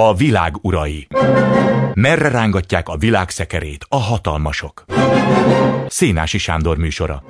A világ urai. Merre rángatják a világ szekerét a hatalmasok? Szénási Sándor műsora.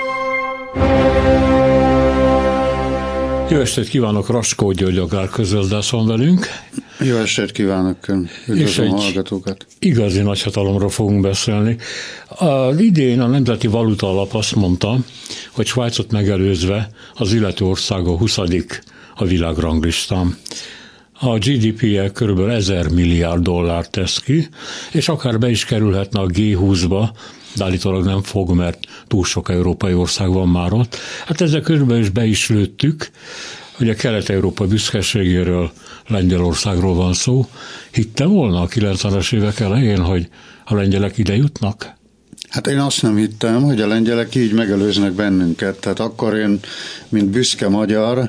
Jó estét kívánok, Raskó György agrárközgazdász van velünk. Jó estét kívánok, üdvözlöm a hallgatókat. Igazi nagyhatalomról fogunk beszélni. Az idén a Nemzeti Valuta Alap azt mondta, hogy Svájcot megelőzve az illető ország a 20. a világranglistán. A GDP-je kb. 1000 milliárd dollárt tesz ki, és akár be is kerülhetne a G20-ba, de állítólag nem fog, mert túl sok európai ország van már ott. Hát ezzel körülbelül is be is lőttük, hogy a Kelet-Európa büszkeségéről, Lengyelországról van szó. Hitte volna a 90-es évek elején, hogy a lengyelek ide jutnak? Hát én azt nem hittem, hogy a lengyelek így megelőznek bennünket. Tehát akkor én, mint büszke magyar,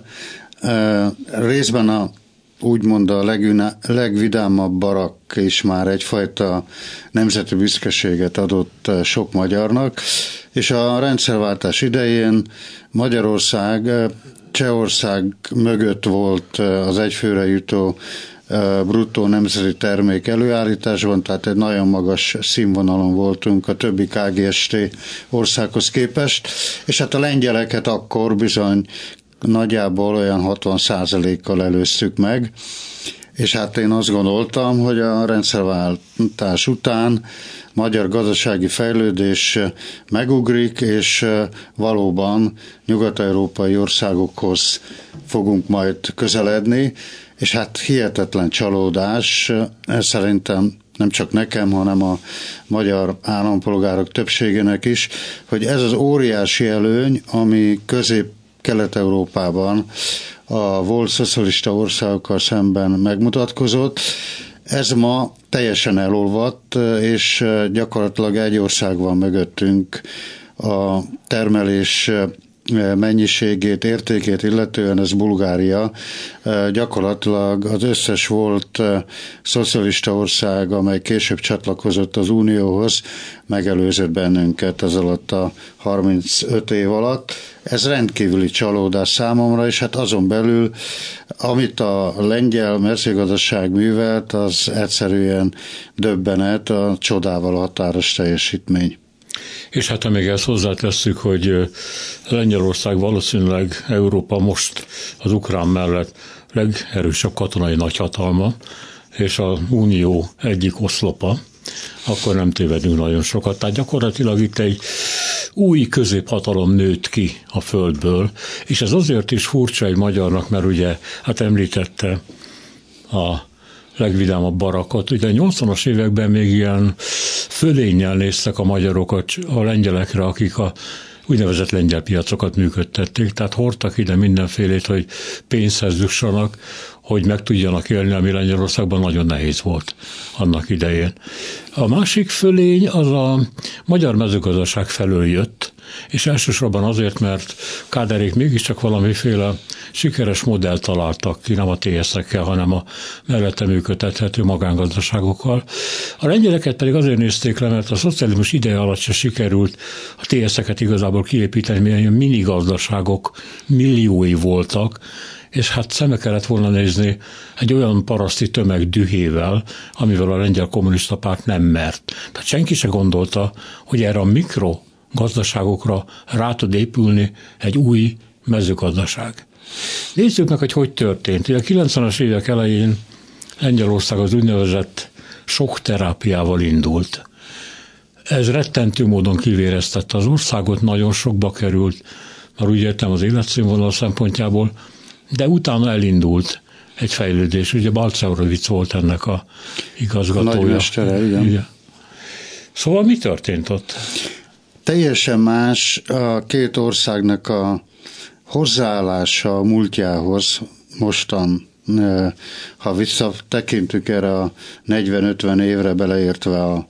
részben úgymond a legvidámabb barak is már egyfajta nemzeti büszkeséget adott sok magyarnak, és a rendszerváltás idején Magyarország, Csehország mögött volt az egyfőre jutó bruttó nemzeti termék előállításban, tehát egy nagyon magas színvonalon voltunk a többi KGST országhoz képest, és hát a lengyeleket akkor bizony nagyjából olyan 60%-kal előztük meg, és hát én azt gondoltam, hogy a rendszerváltás után magyar gazdasági fejlődés megugrik, és valóban nyugat-európai országokhoz fogunk majd közeledni, és hát hihetetlen csalódás, ez szerintem nem csak nekem, hanem a magyar állampolgárok többségének is, hogy ez az óriási előny, ami Kelet-Európában a volt szocialista országokkal szemben megmutatkozott. Ez ma teljesen elolvadt, és gyakorlatilag egy ország van mögöttünk a termelés mennyiségét, értékét illetően, ez Bulgária. Gyakorlatilag az összes volt szocialista ország, amely később csatlakozott az Unióhoz, megelőzött bennünket ez alatt a 35 év alatt. Ez rendkívüli csalódás számomra, és hát azon belül, amit a lengyel mezőgazdaság művelt, az egyszerűen döbbenet, a csodával határos teljesítmény. És hát még ezt hozzátesszük, hogy Lengyelország valószínűleg Európa most az ukrán mellett legerősebb katonai nagyhatalma, és az Unió egyik oszlopa, akkor nem tévedünk nagyon sokat. Tehát gyakorlatilag itt egy új középhatalom nőtt ki a földből, és ez azért is furcsa egy magyarnak, mert ugye, hát említette a legvidámabb barakot. Ugye a 80-as években még ilyen fölénnyel néztek a magyarokat a lengyelekre, akik a úgynevezett lengyel piacokat működtették, tehát hordtak ide mindenfélét, hogy pénzhez jussanak, hogy meg tudjanak élni, ami Lengyelországban nagyon nehéz volt annak idején. A másik fölény az a magyar mezőgazdaság felől jött, és elsősorban azért, mert Káderék mégiscsak valamiféle sikeres modellt találtak ki, nem a TSZ-ekkel, hanem a mellette működtethető magángazdaságokkal. A lengyeleket pedig azért nézték le, mert a szocializmus ideje alatt se sikerült a TSZ-eket igazából kiépíteni, milyen minigazdaságok milliói voltak, és hát szembe kellett volna nézni egy olyan paraszti tömeg dühével, amivel a lengyel kommunista párt nem mert. Tehát senki se gondolta, hogy erre a mikrogazdaságokra rá tud épülni egy új mezőgazdaság. Nézzük meg, hogy történt. A 90-es évek elején Lengyelország az úgynevezett sokterápiával indult. Ez rettentő módon kivéreztette az országot, nagyon sokba került, már úgy értem az életszínvonal szempontjából, de utána elindult egy fejlődés. Ugye Balcerovic volt ennek a igazgatója. Nagymestere, igen. Szóval mi történt ott? Teljesen más a két országnak a hozzáállása a múltjához mostan. Ha visszatekintünk erre a 40-50 évre, beleértve a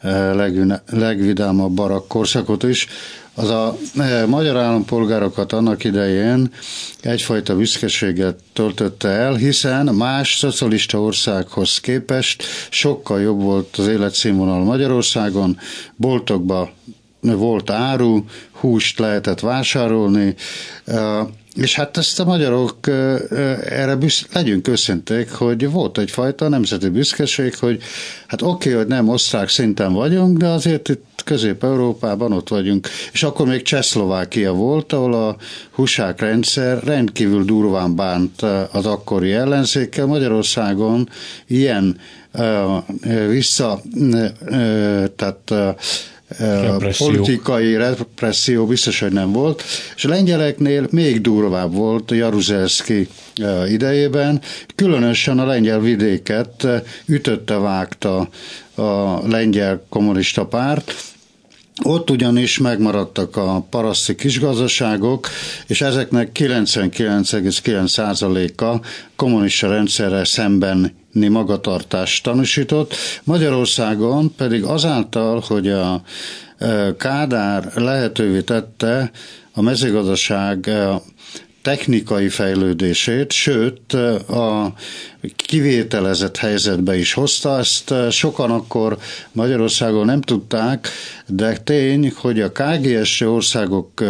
legvidámabb barak korszakot is, az a magyar állampolgárokat annak idején egyfajta büszkeséget töltötte el, hiszen más szocialista országhoz képest sokkal jobb volt az életszínvonal Magyarországon, boltokba volt áru, húst lehetett vásárolni, és hát ezt a magyarok erre legyünk őszinték, hogy volt egyfajta nemzeti büszkeség, hogy hát oké, hogy nem osztrák szinten vagyunk, de azért itt Közép-Európában ott vagyunk. És akkor még Csehszlovákia volt, ahol a husák-rendszer rendkívül durván bánt az akkori ellenzékkel. Magyarországon ilyen politikai represszió biztos, hogy nem volt, és a lengyeleknél még durvább volt Jaruzelszky idejében, különösen a lengyel vidéket ütötte-vágta a lengyel kommunista párt. Ott ugyanis megmaradtak a paraszti kisgazdaságok, és ezeknek 99,9%-a kommunista rendszerrel szembeni magatartást tanúsított. Magyarországon pedig azáltal, hogy a Kádár lehetővé tette a mezőgazdaság technikai fejlődését, sőt a kivételezett helyzetbe is hozta. Ezt sokan akkor Magyarországon nem tudták, de tény, hogy a KGST országok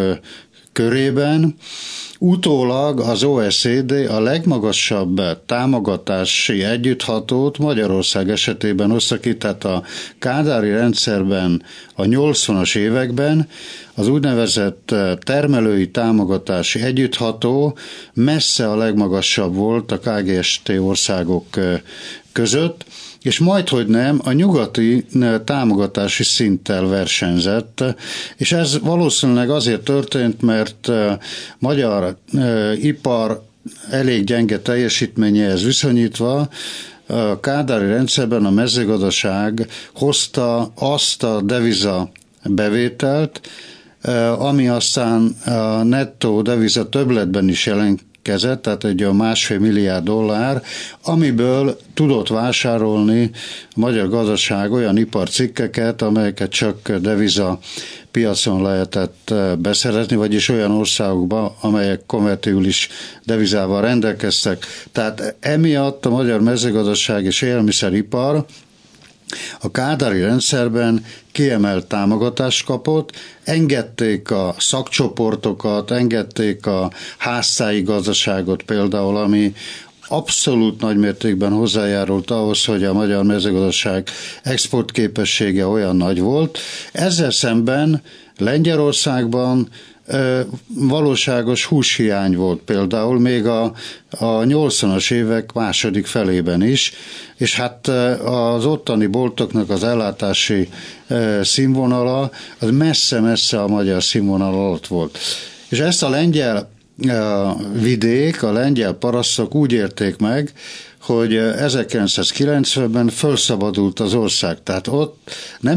körében utólag az OECD a legmagasabb támogatási együtthatót Magyarország esetében hozta ki, tehát a kádári rendszerben a 80-as években az úgynevezett termelői támogatási együttható messze a legmagasabb volt a KGST országok között, és majdhogy nem a nyugati támogatási szinttel versenyzett, és ez valószínűleg azért történt, mert magyar ipar elég gyenge teljesítményéhez viszonyítva a kádári rendszerben a mezőgazdaság hozta azt a deviza bevételt, ami aztán a nettó deviza többletben is jelentkezett, tehát egy a $1,5 milliárd, amiből tudott vásárolni a magyar gazdaság olyan iparcikkeket, amelyeket csak deviza piacon lehetett beszerezni, vagyis olyan országokba, amelyek konvertibilis devizával rendelkeztek. Tehát emiatt a magyar mezőgazdaság és élelmiszeripar a kádári rendszerben kiemelt támogatást kapott, engedték a szakcsoportokat, engedték a házszáji gazdaságot például, ami abszolút nagymértékben hozzájárult ahhoz, hogy a magyar mezőgazdaság exportképessége olyan nagy volt. Ezzel szemben Lengyelországban valóságos húshiány volt például még a 80-as évek második felében is, és hát az ottani boltoknak az ellátási színvonala az messze-messze a magyar színvonal alatt volt. És ezt a lengyel vidék, a lengyel parasztok úgy érték meg, hogy 1990-ben felszabadult az ország. Tehát ott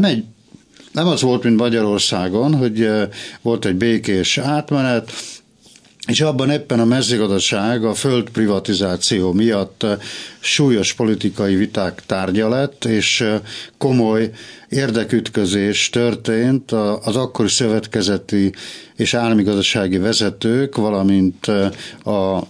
nem az volt, mint Magyarországon, hogy volt egy békés átmenet, és abban éppen a mezőgazdaság a földprivatizáció miatt súlyos politikai viták tárgya lett, és komoly érdekütközés történt az akkori szövetkezeti és állami gazdasági vezetők, valamint a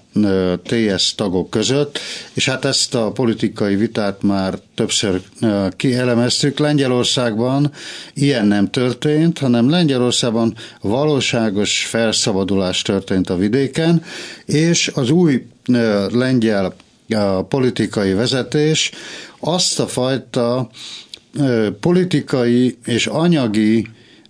TS tagok között, és hát ezt a politikai vitát már többször kielemeztük. Lengyelországban ilyen nem történt, hanem Lengyelországban valóságos felszabadulás történt a vidéken, és az új lengyel politikai vezetés azt a fajta politikai és anyagi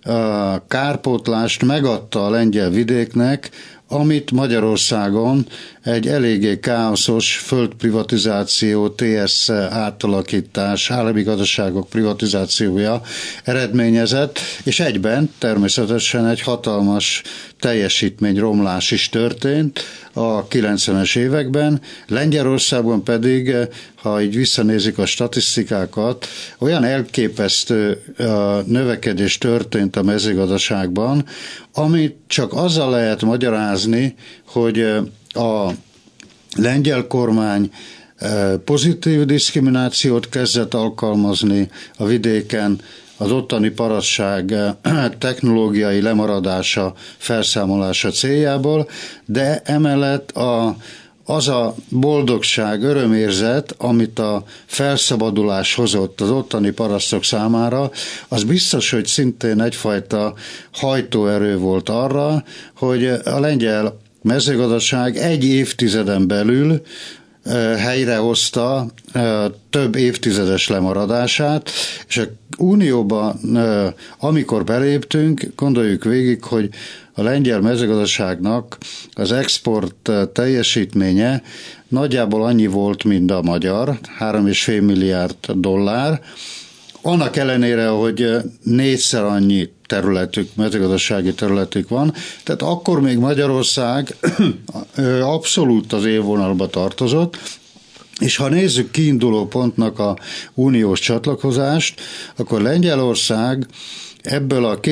kárpótlást megadta a lengyel vidéknek, amit Magyarországon egy eléggé káoszos földprivatizáció, TS átalakítás, állami gazdaságok privatizációja eredményezett, és egyben természetesen egy hatalmas teljesítményromlás is történt a 90-es években. Lengyelországban pedig, ha így visszanézik a statisztikákat, olyan elképesztő növekedés történt a mezőgazdaságban, amit csak azzal lehet magyarázni, hogy a lengyel kormány pozitív diszkriminációt kezdett alkalmazni a vidéken, az ottani parasztság technológiai lemaradása, felszámolása céljából, de emellett a az a boldogság, örömérzet, amit a felszabadulás hozott az ottani parasztok számára, az biztos, hogy szintén egyfajta hajtóerő volt arra, hogy a lengyel mezőgazdaság egy évtizeden belül helyrehozta több évtizedes lemaradását, és a Unióba, amikor beléptünk, gondoljuk végig, hogy a lengyel mezőgazdaságnak az export teljesítménye nagyjából annyi volt, mint a magyar, 3,5 milliárd dollár, annak ellenére, hogy 4-szer annyi területük, mezőgazdasági területük van, tehát akkor még Magyarország abszolút az élvonalba tartozott, és ha nézzük kiinduló pontnak a uniós csatlakozást, akkor Lengyelország ebből a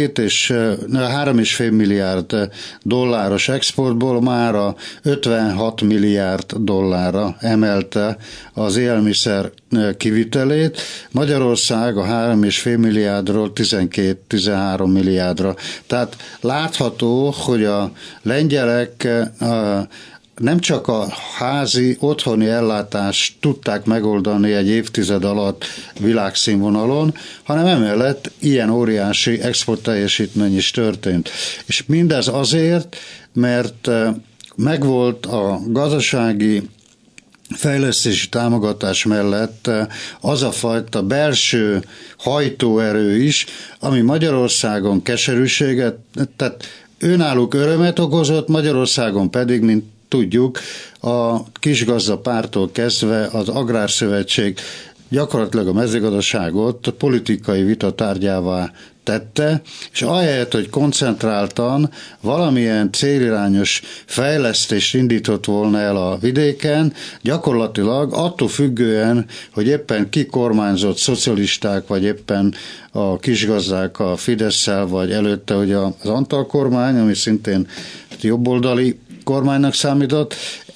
3,5 milliárd dolláros exportból már a 56 milliárd dollárra emelte az élelmiszer kivitelét, Magyarország a 3,5 milliárdról 12-13 milliárdra. Tehát látható, hogy a lengyelek nem csak a házi, otthoni ellátást tudták megoldani egy évtized alatt világszínvonalon, hanem emellett ilyen óriási exportteljesítmény is történt. És mindez azért, mert megvolt a gazdasági fejlesztési támogatás mellett az a fajta belső hajtóerő is, ami Magyarországon keserűséget, tehát önállók örömet okozott, Magyarországon pedig, mint tudjuk, a kisgazdapártól kezdve az Agrárszövetség gyakorlatilag a mezőgazdaságot politikai vita tárgyává tette, és ahelyett, hogy koncentráltan valamilyen célirányos fejlesztést indított volna el a vidéken, gyakorlatilag attól függően, hogy éppen ki kormányzott, szocialisták, vagy éppen a kisgazdák a Fidesszel, vagy előtte ugye az Antal kormány, ami szintén jobboldali kormánynak számított.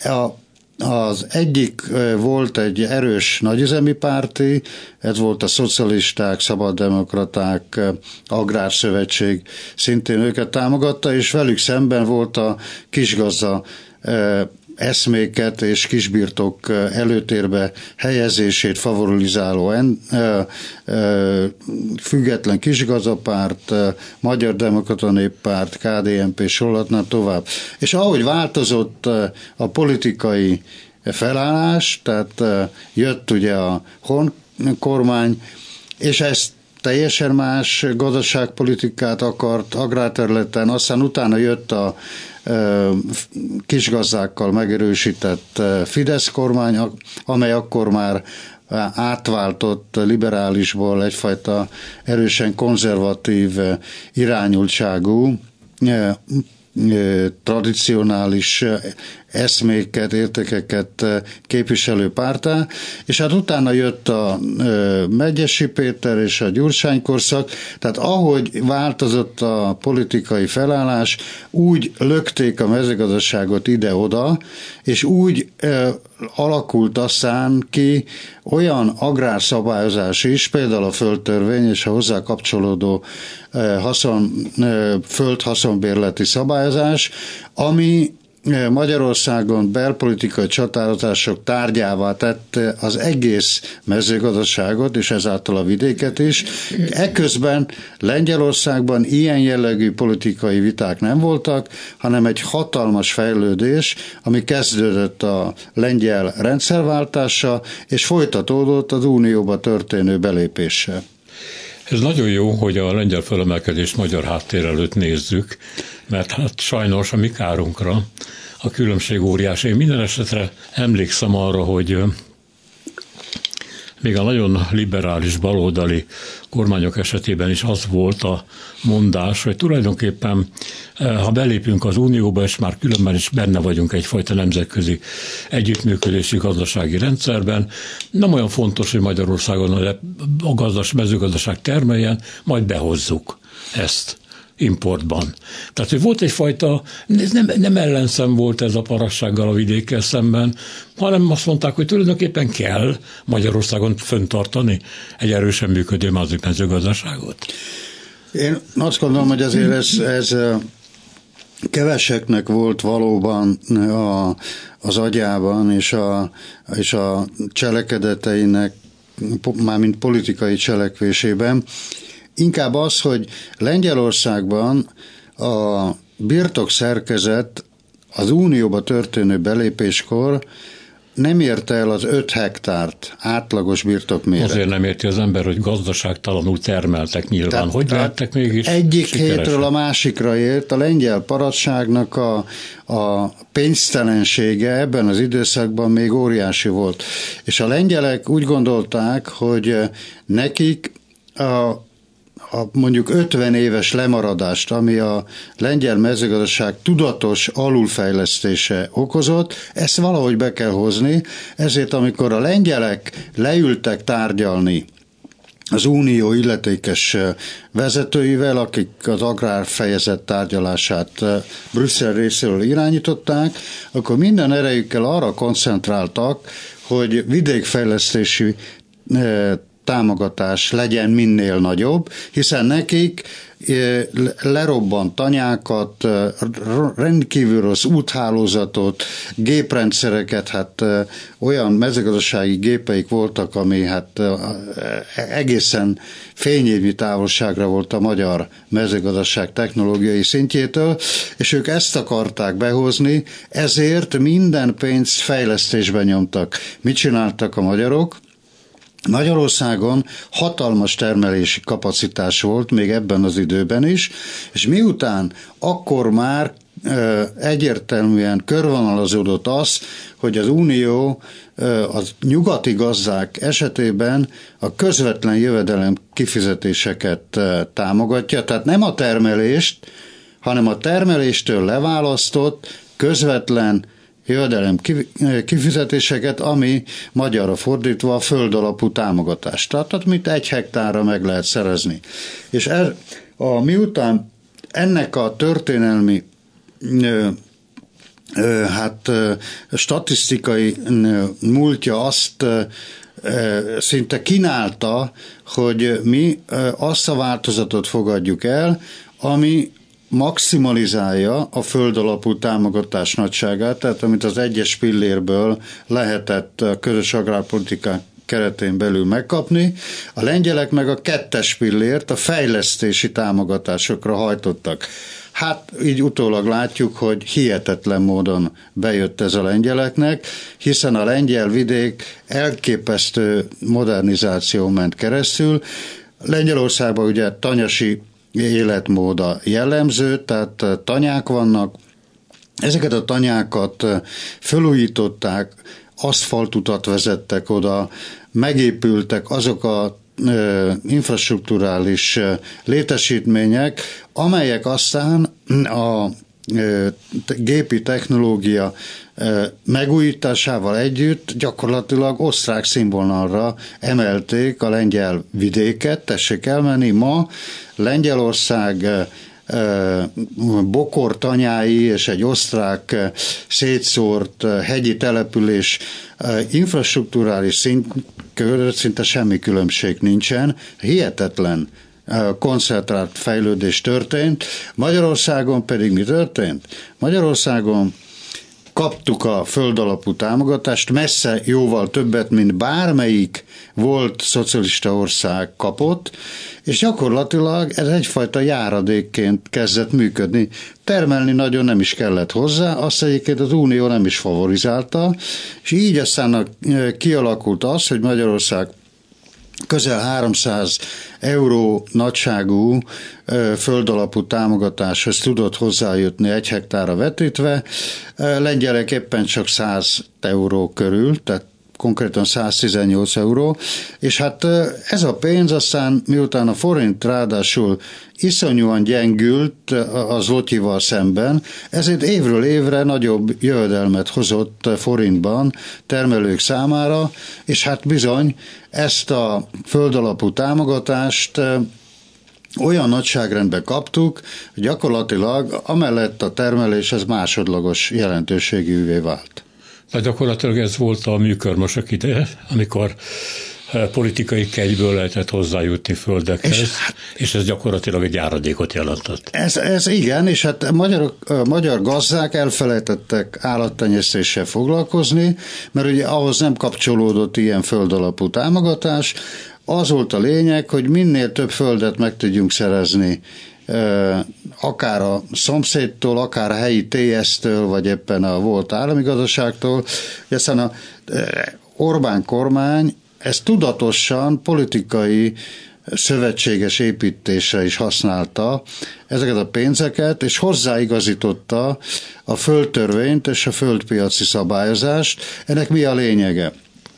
Az egyik volt egy erős nagyüzemi párti, ez volt a szocialisták, szabaddemokraták, Agrárszövetség, szintén őket támogatta, és velük szemben volt a kisgazda eszméket és kisbirtok előtérbe helyezését favorizáló független kisgazdapárt, Magyar Demokrata Néppárt, KDNP, sorolhatnám tovább. És ahogy változott a politikai felállás, tehát jött ugye a Horn kormány, és ezt teljesen más gazdaságpolitikát akart agrárterületen, aztán utána jött a kisgazdákkal megerősített Fidesz kormány, amely akkor már átváltott liberálisból egyfajta erősen konzervatív irányultságú, tradicionális eszméket, értékeket képviselő pártá, és hát utána jött a Medgyessy Péter és a Gyurcsány korszak, tehát ahogy változott a politikai felállás, úgy lökték a mezőgazdaságot ide-oda, és úgy alakult aztán ki olyan agrárszabályozás is, például a földtörvény és a hozzá kapcsolódó földhaszonbérleti szabályozás, ami Magyarországon belpolitikai csatározások tárgyává tette az egész mezőgazdaságot, és ezáltal a vidéket is. Eközben Lengyelországban ilyen jellegű politikai viták nem voltak, hanem egy hatalmas fejlődés, ami kezdődött a lengyel rendszerváltása, és folytatódott az unióba történő belépéssel. Ez nagyon jó, hogy a lengyel felemelkedést magyar háttér előtt nézzük, mert hát sajnos a mi kárunkra a különbség óriási. Én minden esetre emlékszem arra, hogy még a nagyon liberális baloldali kormányok esetében is az volt a mondás, hogy tulajdonképpen, ha belépünk az Unióba, és már különben is benne vagyunk egyfajta nemzetközi együttműködési gazdasági rendszerben, nem olyan fontos, hogy Magyarországon a mezőgazdaság termeljen, majd behozzuk ezt importban. Tehát, hogy volt egyfajta, nem ellenszem volt ez a parassággal a vidékkel szemben, hanem azt mondták, hogy tulajdonképpen kell Magyarországon fenntartani egy erősen működő mezőgazdaságot. Én azt gondolom, hogy azért ez keveseknek volt valóban az agyában és a cselekedeteinek, mármint politikai cselekvésében, inkább az, hogy Lengyelországban a birtokszerkezet az unióba történő belépéskor nem érte el az 5 hektárt átlagos birtokméret. Azért nem érti az ember, hogy gazdaságtalanul termeltek nyilván. Tehát, hogy lehettek mégis egyik sikeresek? hétről a másikra ért. A lengyel paradságnak a pénztelensége ebben az időszakban még óriási volt. És a lengyelek úgy gondolták, hogy nekik mondjuk 50 éves lemaradást, ami a lengyel mezőgazdaság tudatos alulfejlesztése okozott, ezt valahogy be kell hozni, ezért amikor a lengyelek leültek tárgyalni az unió illetékes vezetőivel, akik az agrárfejezet tárgyalását Brüsszel részéről irányították, akkor minden erejükkel arra koncentráltak, hogy vidékfejlesztési támogatás legyen minél nagyobb, hiszen nekik lerobbant tanyákat, rendkívül rossz úthálózatot, géprendszereket, hát olyan mezőgazdasági gépeik voltak, ami hát egészen fényévnyi távolságra volt a magyar mezőgazdaság technológiai szintjétől, és ők ezt akarták behozni, ezért minden pénzt fejlesztésbe nyomtak. Mit csináltak a magyarok? Magyarországon hatalmas termelési kapacitás volt még ebben az időben is, és miután akkor már egyértelműen körvonalazódott az, hogy az Unió a nyugati gazdák esetében a közvetlen jövedelem kifizetéseket támogatja, tehát nem a termelést, hanem a termeléstől leválasztott közvetlen jövedelem kifizetéseket, ami magyarra fordítva a földalapú támogatást. Tehát mint 1 hektárra meg lehet szerezni. És miután ennek a történelmi statisztikai múltja azt szinte kínálta, hogy mi azt a változatot fogadjuk el, ami maximalizálja a földalapú támogatás nagyságát, tehát amit az 1-es pillérből lehetett a közös agrárpolitikák keretén belül megkapni, a lengyelek meg a 2-es pillért a fejlesztési támogatásokra hajtottak. Hát így utólag látjuk, hogy hihetetlen módon bejött ez a lengyeleknek, hiszen a lengyel vidék elképesztő modernizáció ment keresztül. Lengyelországban ugye tanyasi életmóda jellemző, tehát tanyák vannak, ezeket a tanyákat felújították, aszfaltutat vezettek oda, megépültek azok a infrastrukturális létesítmények, amelyek aztán a gépi technológia megújításával együtt gyakorlatilag osztrák színvonalra emelték a lengyel vidéket. Tessék elmenni, ma Lengyelország bokor tanyái és egy osztrák szétszórt hegyi település infrastrukturális szint között szinte semmi különbség nincsen. Hihetetlen koncentrált fejlődés történt. Magyarországon pedig mi történt? Magyarországon kaptuk a földalapú támogatást, messze jóval többet, mint bármelyik volt szocialista ország kapott, és gyakorlatilag ez egyfajta járadékként kezdett működni. Termelni nagyon nem is kellett hozzá, azt egyébként az Unió nem is favorizálta, és így aztán kialakult az, hogy Magyarország közel 300 euró nagyságú földalapú támogatáshoz tudott hozzájutni 1 hektárra vetítve, lengyelek éppen csak 100 euró körül, tehát konkrétan 118 euró, és hát ez a pénz aztán miután a forint ráadásul iszonyúan gyengült a zlotyival szemben, ezért évről évre nagyobb jövedelmet hozott forintban termelők számára, és hát bizony ezt a földalapú támogatást olyan nagyságrendben kaptuk, hogy gyakorlatilag amellett a termelés az másodlagos jelentőségűvé vált. Tehát gyakorlatilag ez volt a műkörmösök ideje, amikor politikai kegyből lehetett hozzájutni földekhez, és ez gyakorlatilag egy járadékot jelentett. Ez igen, és hát magyar gazdák elfelejtettek állattenyésztéssel foglalkozni, mert ugye ahhoz nem kapcsolódott ilyen földalapú támogatás. Az volt a lényeg, hogy minél több földet meg tudjunk szerezni, akár a szomszédtól, akár a helyi TS-től, vagy éppen a volt állami gazdaságtól. Aztán a Orbán kormány ezt tudatosan politikai szövetséges építésre is használta ezeket a pénzeket, és hozzáigazította a földtörvényt és a földpiaci szabályozást. Ennek mi a lényege?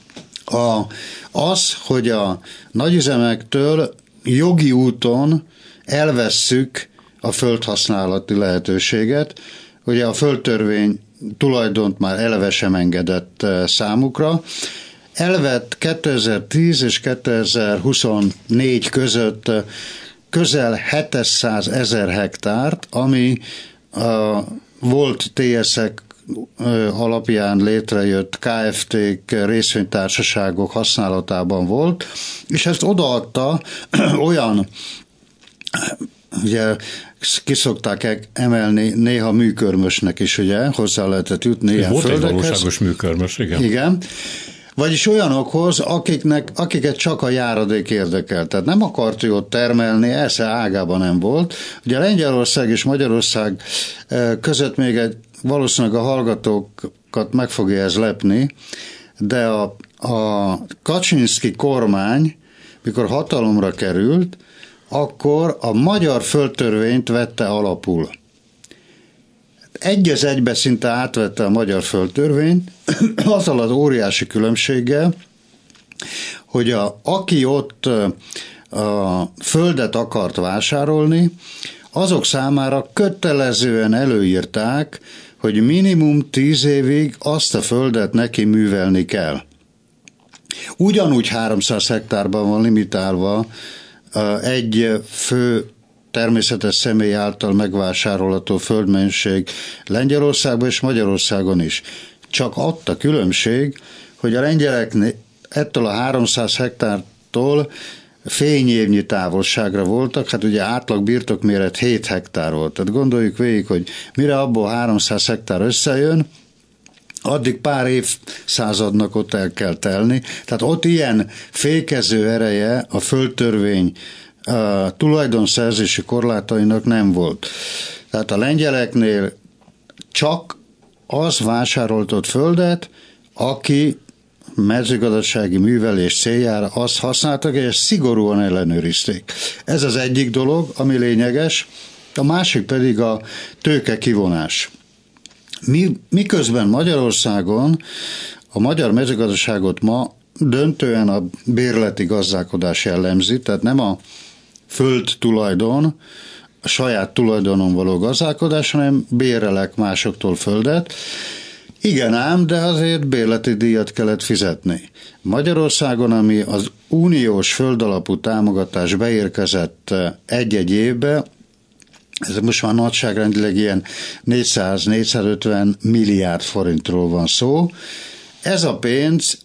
Az, hogy a nagyüzemektől jogi úton elvesszük a földhasználati lehetőséget. Ugye a földtörvény tulajdont már eleve sem engedett számukra. Elvett 2010 és 2024 között közel 700 000 hektárt, ami volt TS-ek alapján létrejött KFT-k, részvénytársaságok használatában volt, és ezt odaadta olyan, ugye ki szokták emelni néha műkörmösnek is, ugye, hozzá lehetett jutni ilyen földekhez. Volt egy valóságos műkörmös, igen. Igen. Vagyis olyanokhoz, akiket csak a járadék érdekel. Tehát nem akart jót termelni, esze ágában nem volt. Ugye Lengyelország és Magyarország között még valószínűleg a hallgatókat meg fogja ez lepni, de a Kaczynszki kormány, mikor hatalomra került, akkor a magyar földtörvényt vette alapul. Egy az egybe szinte átvette a magyar földtörvényt, azzal az óriási különbséggel, hogy aki ott a földet akart vásárolni, azok számára kötelezően előírták, hogy minimum 10 évig azt a földet neki művelni kell. Ugyanúgy 300 hektárban van limitálva egy fő természetes személy által megvásárolható földmennyiség Lengyelországban és Magyarországon is. Csak ott a különbség, hogy a lengyelek ettől a 300 hektártól fényévnyi távolságra voltak, hát ugye átlag birtokméret 7 hektár volt. Tehát gondoljuk végig, hogy mire abból 300 hektár összejön, addig pár évszázadnak ott el kell telni. Tehát ott ilyen fékező ereje a földtörvény tulajdonszerzési korlátainak nem volt. Tehát a lengyeleknél csak az vásároltott földet, aki mezőgazdasági művelés céljára azt használtak, és szigorúan ellenőrizték. Ez az egyik dolog, ami lényeges, a másik pedig a tőke kivonás. Miközben Magyarországon a magyar mezőgazdaságot ma döntően a bérleti gazdálkodás jellemzi, tehát nem a föld tulajdon, a saját tulajdonon való gazdálkodás, hanem bérelek másoktól földet. Igen ám, de azért bérleti díjat kellett fizetni. Magyarországon, ami az uniós földalapú támogatás beérkezett egy-egy évbe, ez most már nagyságrendileg ilyen 400-450 milliárd forintról van szó. Ez a pénz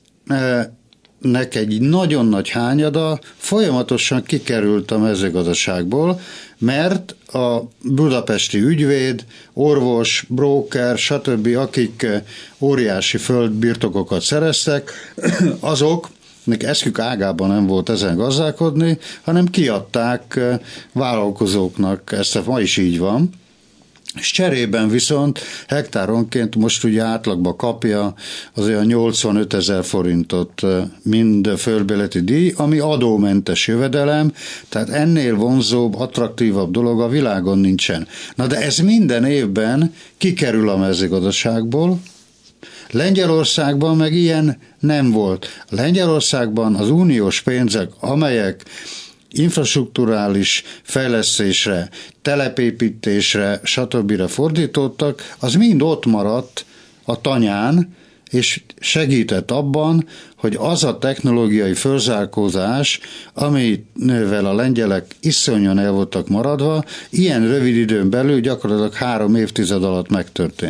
egy nagyon nagy hányada folyamatosan kikerült a mezőgazdaságból, mert a budapesti ügyvéd, orvos, bróker, stb., akik óriási földbirtokokat szereztek, azok, nek eszkük ágában nem volt ezen gazdálkodni, hanem kiadták vállalkozóknak, ezt ma is így van, és cserében viszont hektáronként most ugye átlagban kapja az olyan 85 000 forintot mind földbérleti díj, ami adómentes jövedelem, tehát ennél vonzóbb, attraktívabb dolog a világon nincsen. Na de ez minden évben kikerül a mezőgazdaságból, Lengyelországban meg ilyen nem volt. Lengyelországban az uniós pénzek, amelyek infrastrukturális fejlesztésre, telepépítésre, stb. Fordítottak, az mind ott maradt a tanyán, és segített abban, hogy az a technológiai fölzárkózás, amivel a lengyelek iszonyan el voltak maradva, ilyen rövid időn belül gyakorlatilag 3 évtized alatt megtörtént.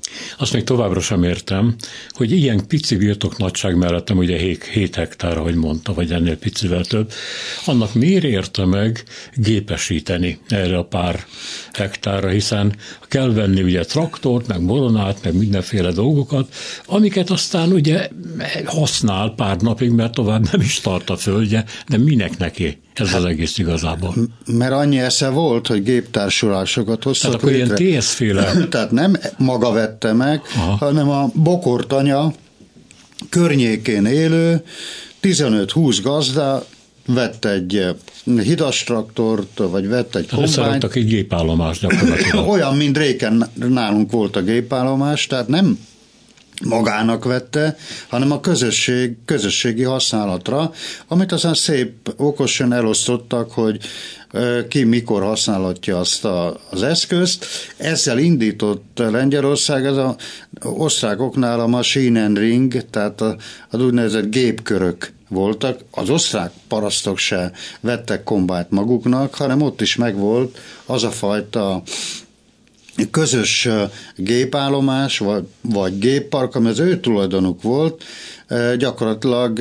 Azt még továbbra sem értem, hogy ilyen pici birtok nagyság mellett, nem ugye 7 hektár, ahogy mondta, vagy ennél picivel több, annak miért érte meg gépesíteni erre a pár hektárra, hiszen kell venni ugye traktort, meg boronát, meg mindenféle dolgokat, amiket aztán ugye használ pár napig, mert tovább nem is tart a földje, de minek neki? Ez az egész igazából. Mert annyi esze volt, hogy géptársulásokat hoztak létre. Tehát akkor ilyen TS-féle. Tehát nem maga vette meg, hanem a Bokortanya környékén élő 15-20 gazda vett egy hidastraktort, vagy vett egy kombányt. Összeraktak egy gépállomás gyakorlatilag. Olyan, mint réken nálunk volt a gépállomás, tehát nem magának vette, hanem a közösségi használatra, amit aztán szép okosan elosztottak, hogy ki mikor használhatja azt az eszközt. Ezzel indított Lengyelország, ez az osztrákoknál a machine and ring, tehát az úgynevezett gépkörök voltak. Az osztrák parasztok se vettek kombányt maguknak, hanem ott is megvolt az a fajta közös gépállomás, vagy géppark, ami az ő tulajdonuk volt, gyakorlatilag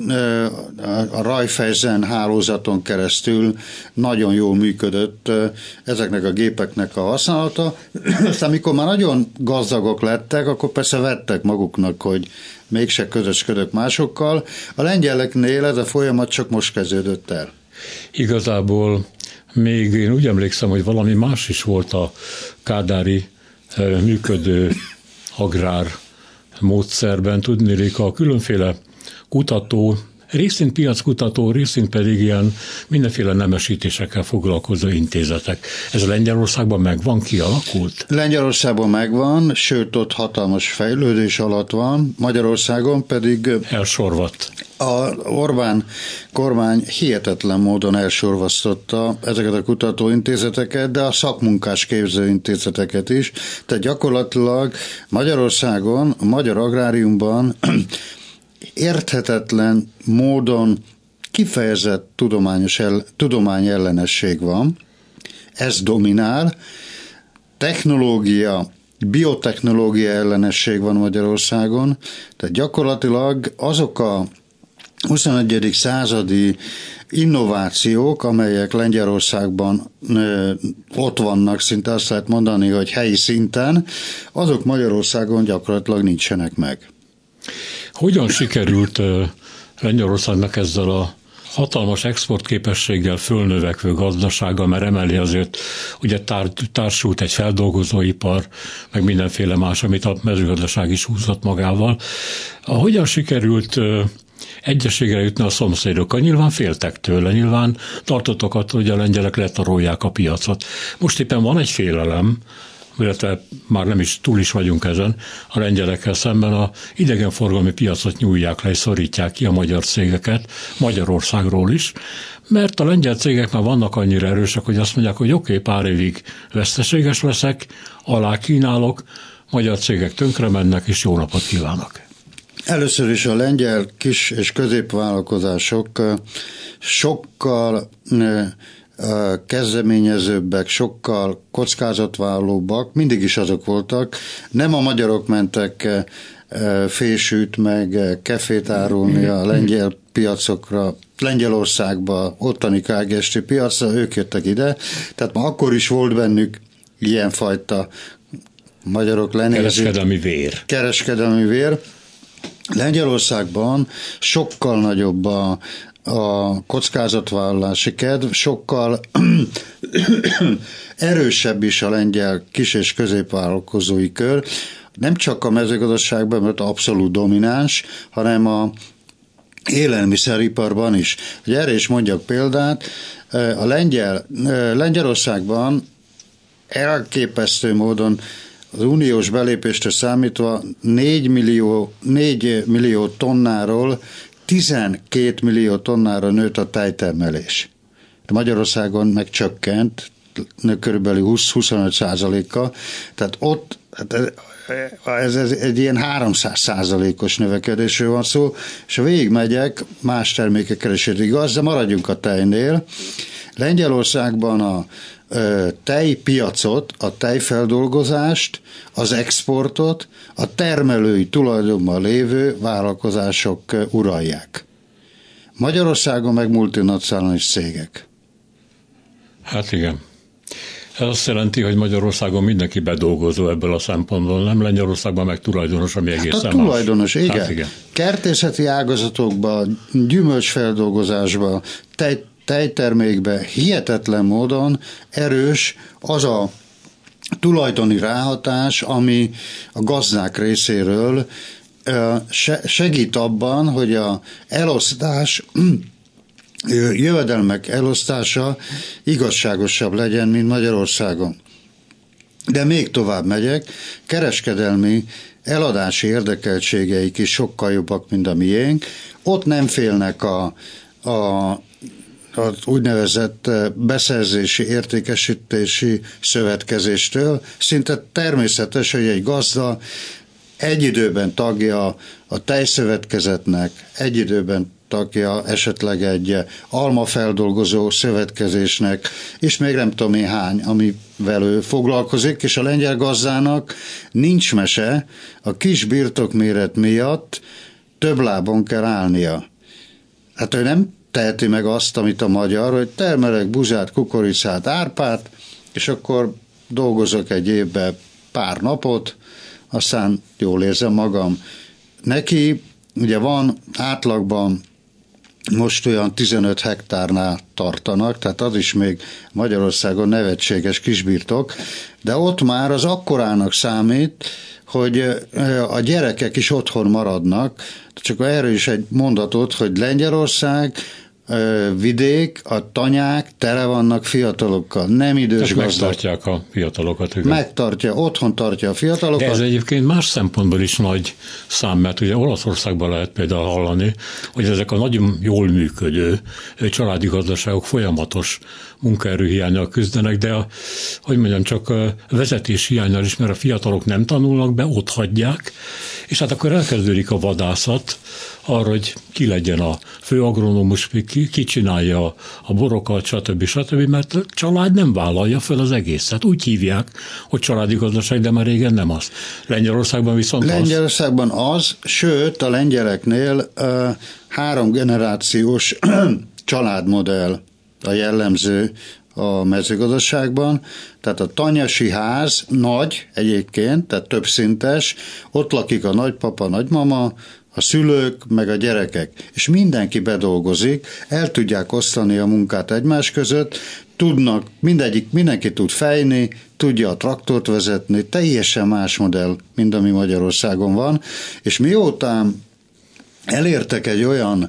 a Raiffeisen hálózaton keresztül nagyon jól működött ezeknek a gépeknek a használata. Aztán amikor már nagyon gazdagok lettek, akkor persze vettek maguknak, hogy mégse közösködök másokkal. A lengyeleknél ez a folyamat csak most kezdődött el. Igazából még én úgy emlékszem, hogy valami más is volt a kádári működő agrár módszerben. Tudniillik a különféle kutató, részint piackutató, részint pedig ilyen mindenféle nemesítésekkel foglalkozó intézetek. Ez Lengyelországban megvan, kialakult? Lengyelországban megvan, sőt ott hatalmas fejlődés alatt van, Magyarországon pedig elsorvadt. A Orbán kormány hihetetlen módon elsorvasztotta ezeket a kutatóintézeteket, de a szakmunkás képzőintézeteket is. Tehát gyakorlatilag Magyarországon, a magyar agráriumban érthetetlen módon kifejezett tudományellenesség van, ez dominál, biotechnológia ellenesség van Magyarországon, tehát gyakorlatilag azok a 21. századi innovációk, amelyek Lengyelországban ott vannak, szinte azt lehet mondani, hogy helyi szinten, azok Magyarországon gyakorlatilag nincsenek meg. Hogyan sikerült Lengyelországnak ezzel a hatalmas exportképességgel fölnövekvő gazdasággal, mert emellé azért ugye társult egy feldolgozóipar, meg mindenféle más, amit a mezőgazdaság is húzott magával. Hogyan sikerült egyességre jutni a szomszédokkal? Nyilván féltek tőle, nyilván tartottak attól, hogy a lengyelek letarolják a piacot. Most éppen van egy félelem, illetve már nem is túl is vagyunk ezen, a lengyelekkel szemben a idegenforgalmi piacot nyúlják le és szorítják ki a magyar cégeket, Magyarországról is, mert a lengyel cégek már vannak annyira erősek, hogy azt mondják, hogy oké, pár évig veszteséges leszek, alá kínálok, magyar cégek tönkre mennek, és jó napot kívánok. Először is a lengyel kis- és középvállalkozások sokkal kezdeményezőbbek, sokkal kockázatvállalóbbak, mindig is azok voltak. Nem a magyarok mentek fésűt meg kefét árulni a lengyel piacokra, Lengyelországba, ottani KGST piacra, ők jöttek ide. Tehát ma akkor is volt bennük ilyenfajta magyarok lenéző. Kereskedelmi vér. Lengyelországban sokkal nagyobb a kockázatvállalási kedv, sokkal erősebb is a lengyel kis- és középvállalkozói kör, nem csak a mezőgazdaságban, mert abszolút domináns, hanem a élelmiszeriparban is. Ugye erre is mondjak példát, a Lengyelországban elképesztő módon az uniós belépéstől számítva 4 millió tonnáról 12 millió tonnára nőtt a tejtermelés. Magyarországon megcsökkent körülbelül 20-25%-kal, tehát ott ez egy ilyen 300%-os növekedésről van szó, és ha végigmegyek, más termékekkel is igaz, de maradjunk a tejnél. Lengyelországban a tejpiacot, a tejfeldolgozást, az exportot a termelői tulajdonban lévő vállalkozások uralják. Magyarországon meg multinacionális cégek. Hát igen. Ez azt jelenti, hogy Magyarországon mindenki bedolgozó ebből a szempontból, nem Lengyelországban meg tulajdonos, ami egészen hát a tulajdonos, más. igen. Hát igen. Kertészeti ágazatokban, gyümölcsfeldolgozásban, tejtermékben hihetetlen módon erős az a tulajdoni ráhatás, ami a gazdák részéről segít abban, hogy a elosztás, jövedelmek elosztása igazságosabb legyen, mint Magyarországon. De még tovább megyek, kereskedelmi eladási érdekeltségeik is sokkal jobbak, mint a miénk. Ott nem félnek az úgynevezett beszerzési, értékesítési szövetkezéstől. Szinte természetes, hogy egy gazda egy időben tagja a tejszövetkezetnek, egy időben tagja esetleg egy almafeldolgozó szövetkezésnek, és még nem tudom én hány, amivel ő foglalkozik, és a lengyel gazdának nincs mese, a kis birtokméret miatt több lábon kell állnia. Hát ő nem teheti meg azt, amit a magyar, hogy termelek buzsát, kukoricát, árpát, és akkor dolgozok egy évben pár napot, aztán jól érzem magam. Neki ugye van átlagban most olyan 15 hektárnál tartanak, tehát az is még Magyarországon nevetséges kisbirtok, de ott már az akkorának számít, hogy a gyerekek is otthon maradnak. Csak erről is egy mondatot, hogy Lengyelország, vidék, a tanyák tele vannak fiatalokkal, nem idős gazdák. Megtartják a fiatalokat. Igen. Megtartja, otthon tartja a fiatalokat. De ez egyébként más szempontból is nagy szám, mert ugye Olaszországban lehet például hallani, hogy ezek a nagyon jól működő családi gazdaságok folyamatos munkaerőhiánnyal küzdenek, de csak vezetés hiánnyal is, mert a fiatalok nem tanulnak be, ott hagyják, és hát akkor elkezdődik a vadászat arra, hogy ki legyen a főagronómus, ki csinálja a borokat, stb., mert a család nem vállalja fel az egészet. Úgy hívják, hogy családi gazdaság, de már régen nem az. Lengyelországban viszont Lengyelországban az, sőt a lengyeleknél 3 generációs családmodell a jellemző a mezőgazdaságban, tehát a tanyasi ház nagy egyébként, tehát többszintes, ott lakik a nagypapa, nagymama, a szülők, meg a gyerekek, és mindenki bedolgozik, el tudják osztani a munkát egymás között, tudnak, mindenki tud fejni, tudja a traktort vezetni, teljesen más modell, mint ami Magyarországon van, és miután elértek egy olyan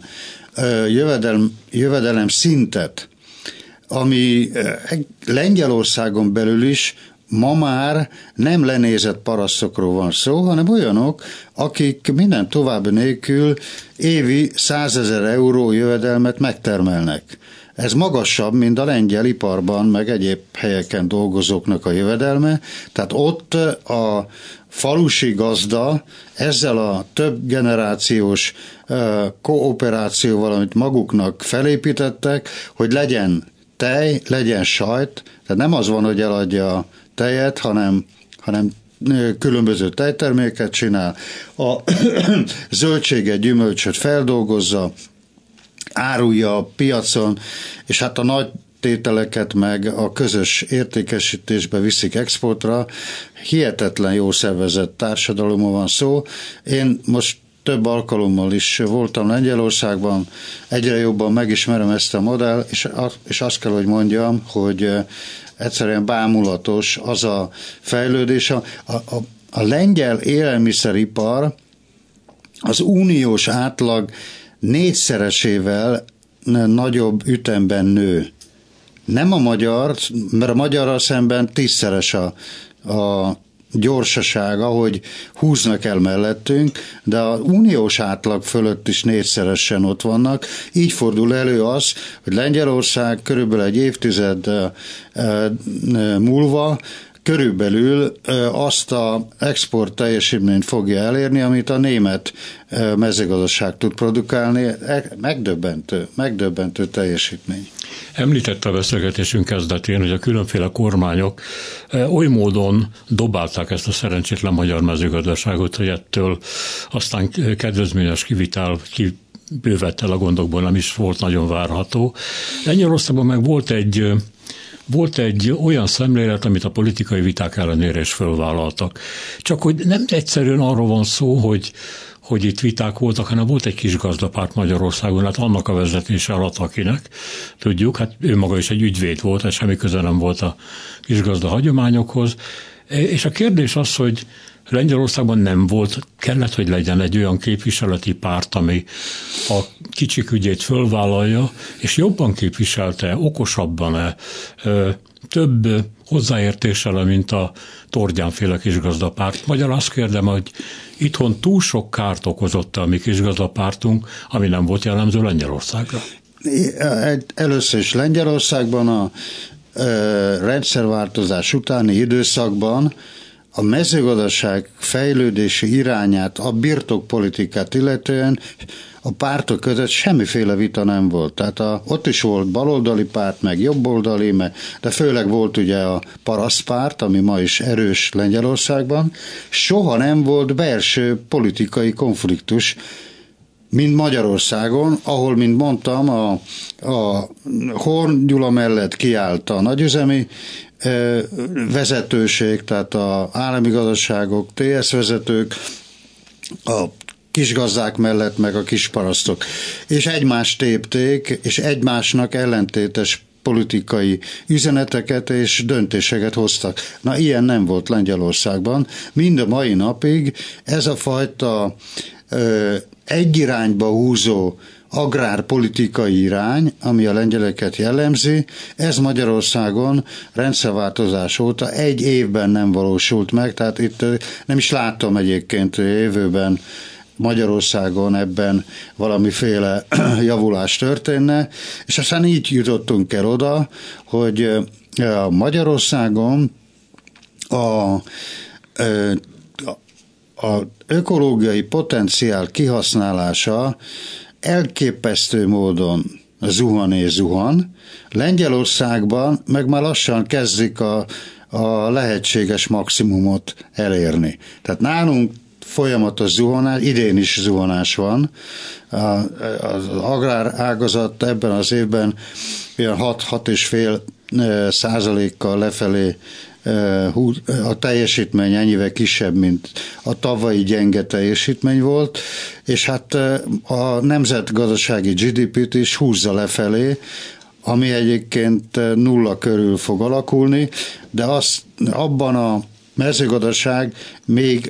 jövedelem szintet, ami Lengyelországon belül is ma már nem lenézett parasztokról van szó, hanem olyanok, akik minden további nélkül évi 100 000 euró jövedelmet megtermelnek. Ez magasabb, mint a lengyel iparban, meg egyéb helyeken dolgozóknak a jövedelme, tehát ott a falusi gazda ezzel a több generációs kooperációval, amit maguknak felépítettek, hogy legyen tej, legyen sajt, tehát nem az van, hogy eladja a tejet, hanem különböző tejterméket csinál, a zöldséget, gyümölcsöt feldolgozza, árulja a piacon, és hát a nagy tételeket meg a közös értékesítésbe viszik exportra. Hihetetlen jó szervezett társadalomról van szó. Én most több alkalommal is voltam Lengyelországban, egyre jobban megismerem ezt a modell, és azt kell, hogy mondjam, hogy egyszerűen bámulatos az a fejlődés. A lengyel élelmiszeripar az uniós átlag 4-szeresével nagyobb ütemben nő. Nem a magyar, mert a magyarral szemben 10-szeres a gyorsasága, hogy húznak el mellettünk, de az uniós átlag fölött is 4-szeresen ott vannak. Így fordul elő az, hogy Lengyelország körülbelül egy évtized múlva körülbelül azt a export teljesítményt fogja elérni, amit a német mezőgazdaság tud produkálni. Megdöbbentő teljesítmény. Említette a beszélgetésünk kezdetén, hogy a különféle kormányok oly módon dobálták ezt a szerencsétlen magyar mezőgazdaságot, hogy ettől aztán kedvezményes kivitel bővettel a gondokból nem is volt nagyon várható. Lengyelországban meg volt egy olyan szemlélet, amit a politikai viták ellenére is fölvállaltak. Csak hogy nem egyszerűen arról van szó, hogy itt viták voltak, hanem volt egy kis gazdapárt Magyarországon, hát annak a vezetése alatt, akinek tudjuk, hát ő maga is egy ügyvéd volt, és semmi köze nem volt a kisgazda hagyományokhoz. És a kérdés az, hogy Lengyelországban nem volt, kellett, hogy legyen egy olyan képviseleti párt, ami a kicsik ügyét fölvállalja, és jobban képviselte, okosabban, több hozzáértéssel, mint a Tordján-féle kisgazdapárt. Magyarul azt kérdem, hogy itthon túl sok kárt okozott a mi kisgazdapártunk, ami nem volt jellemző Lengyelországra. Először is Lengyelországban a rendszerváltozás utáni időszakban a mezőgazdaság fejlődési irányát, a birtokpolitikát illetően a pártok között semmiféle vita nem volt. Tehát ott is volt baloldali párt, meg jobboldali, de főleg volt ugye a parasztpárt, ami ma is erős Lengyelországban. Soha nem volt belső politikai konfliktus, mint Magyarországon, ahol, mint mondtam, a Horn Gyula mellett kiállt a nagyüzemi vezetőség, tehát az állami gazdaságok, TS vezetők, a kisgazdák mellett meg a kisparasztok. És egymást tépték, és egymásnak ellentétes politikai üzeneteket és döntéseket hoztak. Na, ilyen nem volt Lengyelországban. Mind a mai napig ez a fajta egy irányba húzó agrárpolitikai irány, ami a lengyeleket jellemzi, ez Magyarországon rendszerváltozás óta egy évben nem valósult meg, tehát itt nem is látom egyébként jövőben Magyarországon ebben valamiféle javulás történne, és aztán így jutottunk el oda, hogy Magyarországon a ökológiai potenciál kihasználása elképesztő módon zuhan. Lengyelországban meg már lassan kezdik a lehetséges maximumot elérni. Tehát nálunk folyamatos zuhanás, idén is zuhanás van. Az agrárágazat ebben az évben olyan 6,5% lefelé a teljesítmény ennyivel kisebb, mint a tavalyi gyenge teljesítmény volt, és hát a nemzetgazdasági GDP-t is húzza lefelé, ami egyébként nulla körül fog alakulni, de abban a mezőgazdaság még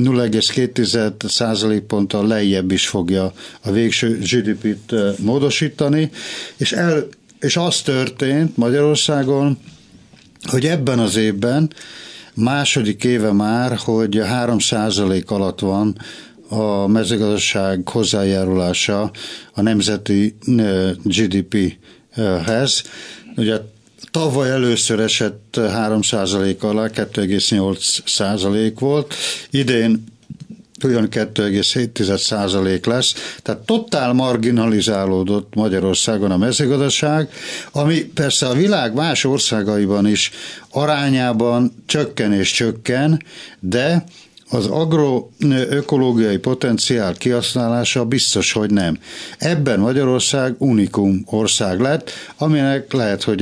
0,2% ponttal lejjebb is fogja a végső GDP-t módosítani, és az történt Magyarországon, hogy ebben az évben, második éve már, hogy 3% alatt van a mezőgazdaság hozzájárulása a nemzeti GDP-hez. Ugye tavaly először esett 3% alá, 2,8% volt, idén olyan 2,7% lesz, tehát totál marginalizálódott Magyarországon a mezőgazdaság, ami persze a világ más országaiban is arányában csökken, de az agroökológiai potenciál kihasználása biztos, hogy nem. Ebben Magyarország unikum ország lett, aminek lehet, hogy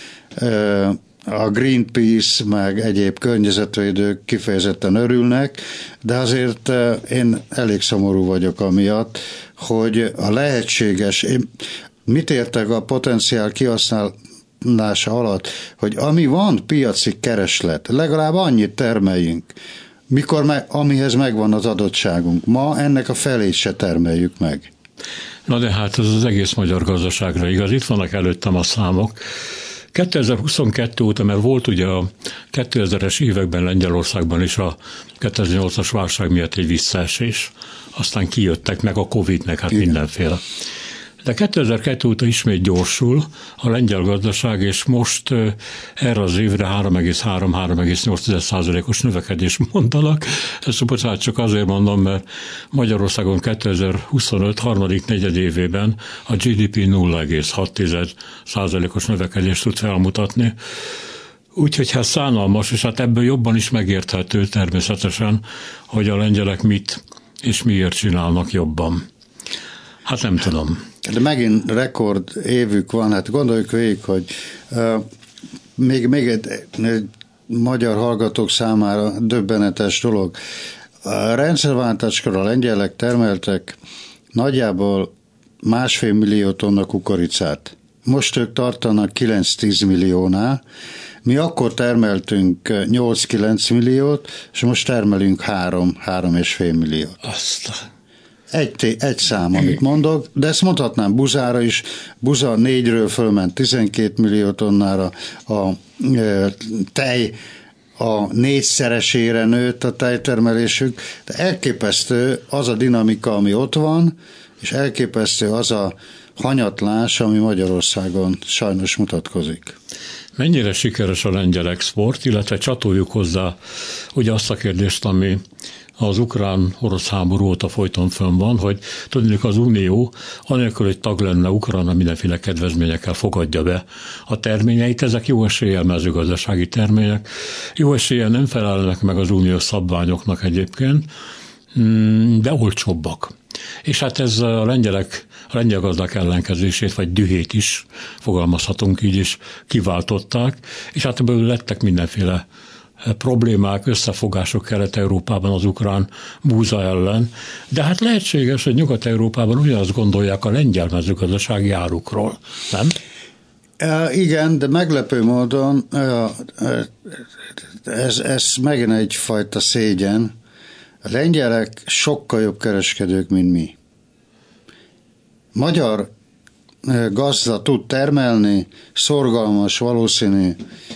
a Greenpeace meg egyéb környezetvédők kifejezetten örülnek, de azért én elég szomorú vagyok amiatt, hogy a lehetséges, mit értek a potenciál kihasználása alatt, hogy ami van piaci kereslet, legalább annyit termeljünk, amihez megvan az adottságunk. Ma ennek a felét se termeljük meg. Na de hát ez az egész magyar gazdaságra igaz. Itt vannak előttem a számok. 2022 óta, mert volt ugye a 2000-es években Lengyelországban is a 2008-as válság miatt egy visszaesés, aztán kijöttek meg a Covid, meg hát mindenféle De 2002 óta ismét gyorsul a lengyel gazdaság, és most erre az évre 3,3-3,8%-os növekedés mondanak. Ezt bocsánat, csak azért mondom, mert Magyarországon 2025 harmadik negyedévében a GDP 0,6%-os növekedést tud felmutatni. Úgyhogy hát szánalmas, és hát ebből jobban is megérthető természetesen, hogy a lengyelek mit és miért csinálnak jobban. Hát nem tudom. De megint rekord évük van, hát gondoljuk végig, hogy még egy magyar hallgatók számára döbbenetes dolog. A rendszerváltáskor a lengyelek termeltek nagyjából 1,5 millió tonna kukoricát. Most ők tartanak 9-10 milliónál. Mi akkor termeltünk 8-9 milliót, és most termelünk 3,5 milliót. Egy szám, amit mondok, de ezt mondhatnám Buzára is. Buza 4-ről fölment 12 millió tonnára, a tej a 4-szeresére nőtt a tejtermelésük, de elképesztő az a dinamika, ami ott van, és elképesztő az a hanyatlás, ami Magyarországon sajnos mutatkozik. Mennyire sikeres a lengyel export, illetve csatoljuk hozzá ugye azt a kérdést, ami az ukrán-orosz háború óta folyton fönn van, hogy tudnék az Unió, anélkül, hogy tag lenne Ukrajna, mindenféle kedvezményekkel fogadja be a terményeit. Ezek jó eséllyel mezőgazdasági termények, jó eséllyel nem felelnek meg az uniós szabványoknak egyébként, de olcsóbbak. És hát ez a lengyel gazdák ellenkezését, vagy dühét is, fogalmazhatunk így is, kiváltották, és hát ebből lettek mindenféle problémák, összefogások Kelet-Európában az ukrán búza ellen, de hát lehetséges, hogy Nyugat-Európában ugyanazt gondolják a lengyel mezőgazdasági árukról, nem? Igen, de meglepő módon ez megint egyfajta szégyen. A lengyelek sokkal jobb kereskedők, mint mi. Magyar gazda tud termelni, szorgalmas, valószínű,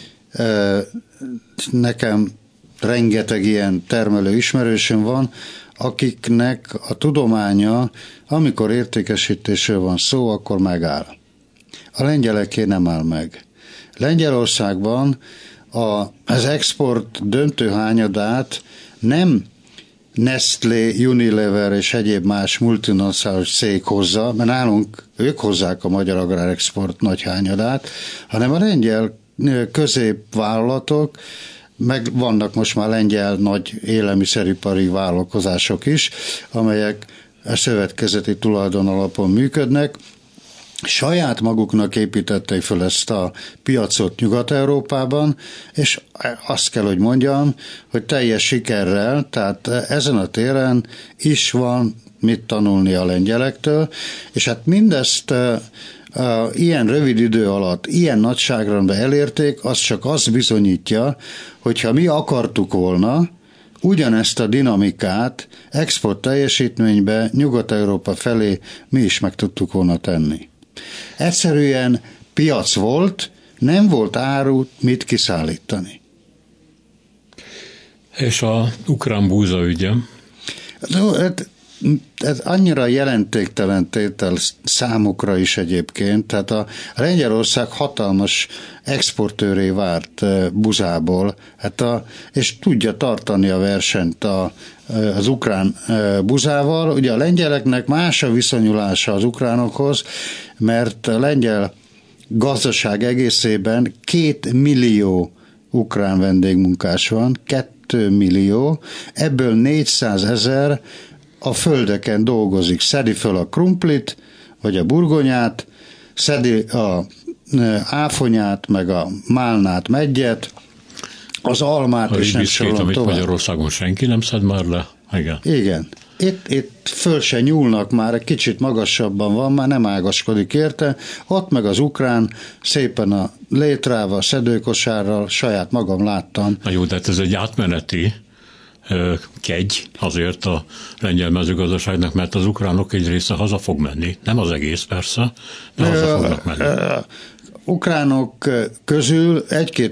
nekem rengeteg ilyen termelő ismerősöm van, akiknek a tudománya, amikor értékesítésről van szó, akkor megáll. A lengyeleké nem áll meg. Lengyelországban az export döntő hányadát nem Nestlé, Unilever és egyéb más multinacionális cég hozza, mert nálunk ők hozzák a magyar agrárexport nagy hányadát, hanem a lengyel középvállalatok, meg vannak most már lengyel nagy élelmiszeripari vállalkozások is, amelyek a szövetkezeti tulajdon alapon működnek, saját maguknak építették föl ezt a piacot Nyugat-Európában, és azt kell, hogy mondjam, hogy teljes sikerrel, tehát ezen a téren is van mit tanulni a lengyelektől, és hát mindezt ilyen rövid idő alatt, ilyen nagyságrendben elérték, az csak azt bizonyítja, hogyha mi akartuk volna, ugyanezt a dinamikát export teljesítménybe Nyugat-Európa felé mi is meg tudtuk volna tenni. Egyszerűen piac volt, nem volt áru mit kiszállítani. És a ukrán búza ügye? Ez annyira jelentéktelen tétel számukra is egyébként, tehát a Lengyelország hatalmas exportőré várt buzából, és tudja tartani a versenyt az ukrán buzával. Ugye a lengyeleknek más a viszonyulása az ukránokhoz, mert a lengyel gazdaság egészében 2 millió ukrán vendégmunkás van, 2 millió, ebből 400 000 a földeken dolgozik, szedi föl a krumplit, vagy a burgonyát, szedi a áfonyát, meg a málnát, meggyet, az almát, és nem sorolom tovább. Magyarországon senki nem szed már le? Igen. Igen. Itt föl se nyúlnak, már egy kicsit magasabban van, már nem ágaskodik érte, ott meg az ukrán szépen a létrával, szedőkosárral, saját magam láttam. Na jó, de ez egy átmeneti kegy azért a lengyel mezőgazdaságnak, mert az ukránok egy része haza fog menni. Nem az egész persze, de haza fognak menni. Ukránok közül egy-két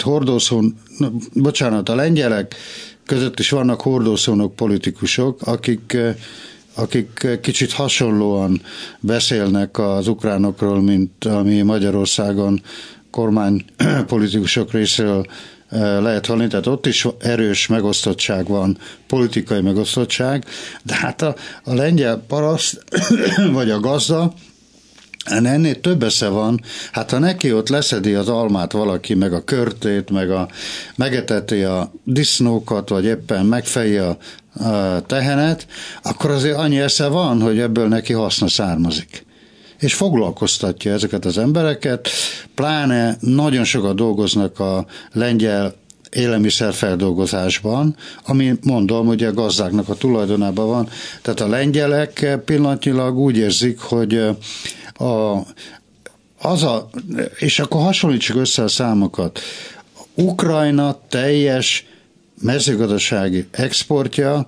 a lengyelek között is vannak hordószónok politikusok, akik akik kicsit hasonlóan beszélnek az ukránokról, mint ami Magyarországon kormánypolitikusok részéről lehet hallani, tehát ott is erős megosztottság van, politikai megosztottság, de hát a lengyel paraszt, vagy a gazda, ennél több esze van, hát ha neki ott leszedi az almát valaki, meg a körtét, megeteti a disznókat, vagy éppen megfejje a tehenet, akkor azért annyi esze van, hogy ebből neki haszna származik. És foglalkoztatja ezeket az embereket, pláne nagyon sokat dolgoznak a lengyel élelmiszerfeldolgozásban, ami mondom, hogy a gazdáknak a tulajdonában van. Tehát a lengyelek pillanatnyilag úgy érzik, hogy és akkor hasonlítsuk össze a számokat. Ukrajna teljes mezőgazdasági exportja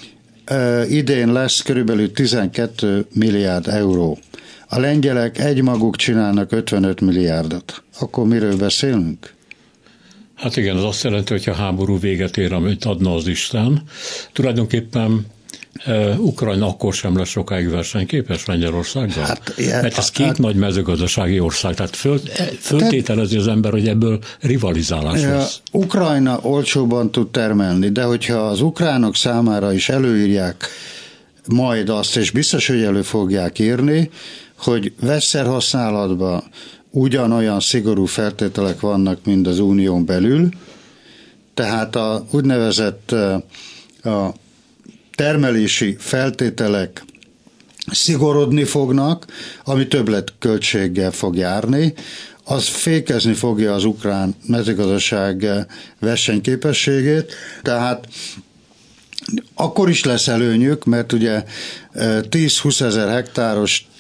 idén lesz körülbelül 12 milliárd euró. A lengyelek egymaguk csinálnak 55 milliárdot. Akkor miről beszélünk? Hát igen, az azt jelenti, hogy a háború véget ér, amit adna az Isten. Tulajdonképpen Ukrajna akkor sem lesz sokáig versenyképes Lengyelországgal? Mert ez két nagy mezőgazdasági ország, tehát föltételezi az ember, hogy ebből rivalizálás lesz. Ukrajna olcsóban tud termelni, de hogyha az ukránok számára is előírják majd azt, és biztos, hogy elő fogják írni, hogy vegyszerhasználatban ugyanolyan szigorú feltételek vannak, mint az unión belül, tehát a úgynevezett a termelési feltételek szigorodni fognak, ami többletköltséggel fog járni, az fékezni fogja az ukrán mezőgazdaság versenyképességét, tehát akkor is lesz előnyük, mert ugye 10-20 ezer hektáros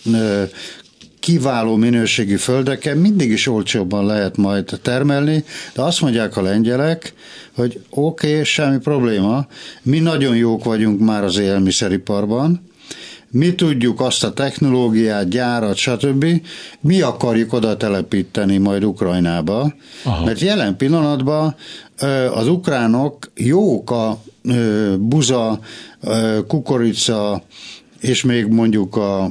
kiváló minőségű földeken mindig is olcsóbban lehet majd termelni, de azt mondják a lengyelek, hogy oké, semmi probléma, mi nagyon jók vagyunk már az élelmiszeriparban, mi tudjuk azt a technológiát, gyárat, stb. Mi akarjuk oda telepíteni majd Ukrajnába, mert jelen pillanatban az ukránok jók a buza, kukorica, és még mondjuk a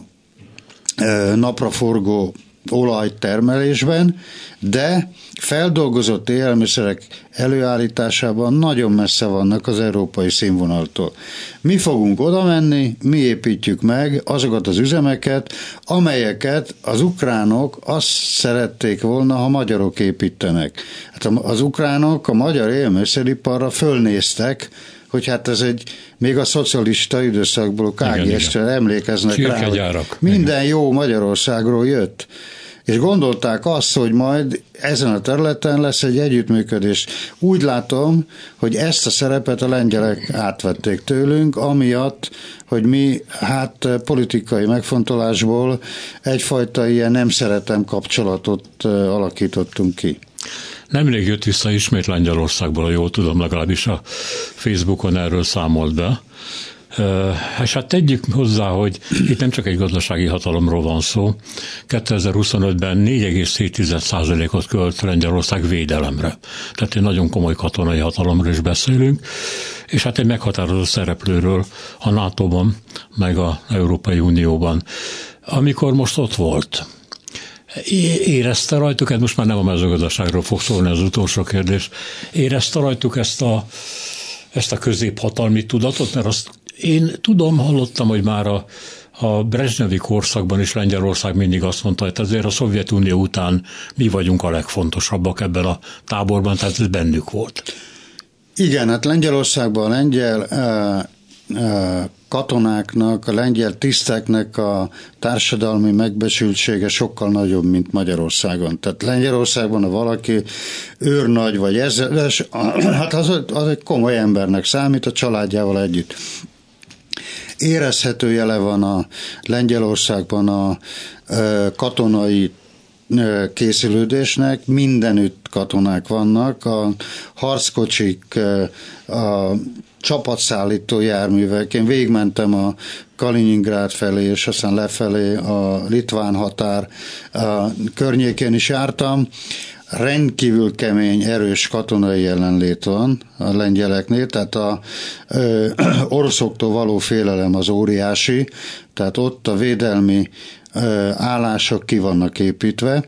napraforgó olajtermelésben, de feldolgozott élelmiszerek előállításában nagyon messze vannak az európai színvonaltól. Mi fogunk oda menni, mi építjük meg azokat az üzemeket, amelyeket az ukránok azt szerették volna, ha magyarok építenek. Hát az ukránok a magyar élelmiszeriparra fölnéztek, hogy hát ez még a szocialista időszakból KGS-re emlékeznek rá, hogy minden jó Magyarországról jött. És gondolták azt, hogy majd ezen a területen lesz egy együttműködés. Úgy látom, hogy ezt a szerepet a lengyelek átvették tőlünk, amiatt, hogy mi hát politikai megfontolásból egyfajta ilyen nem szeretem kapcsolatot alakítottunk ki. Nemrég jött vissza ismét Lengyelországból, ha jól tudom, legalábbis a Facebookon erről számolt be. És hát tegyük hozzá, hogy itt nem csak egy gazdasági hatalomról van szó. 2025-ben 4,7%-ot költ Lengyelország védelemre. Tehát egy nagyon komoly katonai hatalomról is beszélünk, és hát egy meghatározó szereplőről a NATO-ban, meg az Európai Unióban. Amikor most ott volt, érezte rajtuk, ez most már nem a mezőgazdaságról fog szólni az utolsó kérdés, érezte rajtuk ezt a középhatalmi tudatot, mert azt én hallottam, hogy már a Brezsnyevi korszakban is Lengyelország mindig azt mondta, hogy azért a Szovjetunió után mi vagyunk a legfontosabbak ebben a táborban, tehát ez bennük volt. Igen, hát Lengyelországban a lengyel katonáknak, a lengyel tiszteknek a társadalmi megbecsültsége sokkal nagyobb, mint Magyarországon. Tehát Lengyelországban, ha valaki őrnagy vagy ezredes, hát az egy komoly embernek számít a családjával együtt. Érezhető jele van a Lengyelországban a katonai készülődésnek, mindenütt katonák vannak, a harckocsik, a csapatszállító járművek. Én végigmentem a Kaliningrád felé, és aztán lefelé a litván határ környékén is jártam. rendkívül kemény, erős katonai jelenlét van a lengyeleknél, tehát a oroszoktól való félelem az óriási, tehát ott a védelmi állások ki vannak építve,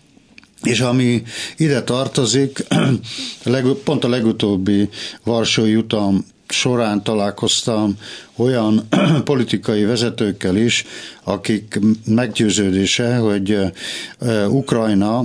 és ami ide tartozik, pont a legutóbbi varsói utam során találkoztam olyan politikai vezetőkkel is, akik meggyőződése, hogy Ukrajna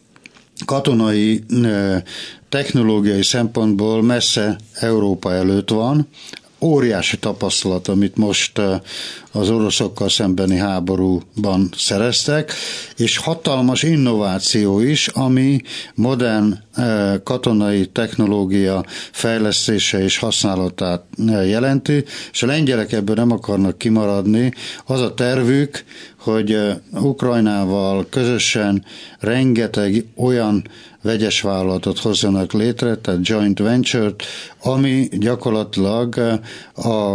katonai, technológiai szempontból messze Európa előtt van. Óriási tapasztalat, amit most az oroszokkal szembeni háborúban szereztek, és hatalmas innováció is, ami modern katonai technológia fejlesztése és használatát jelenti, és a lengyelek ebből nem akarnak kimaradni. Az a tervük, hogy Ukrajnával közösen rengeteg olyan vegyes vállalatot hozzanak létre, tehát joint venture-t, ami gyakorlatilag a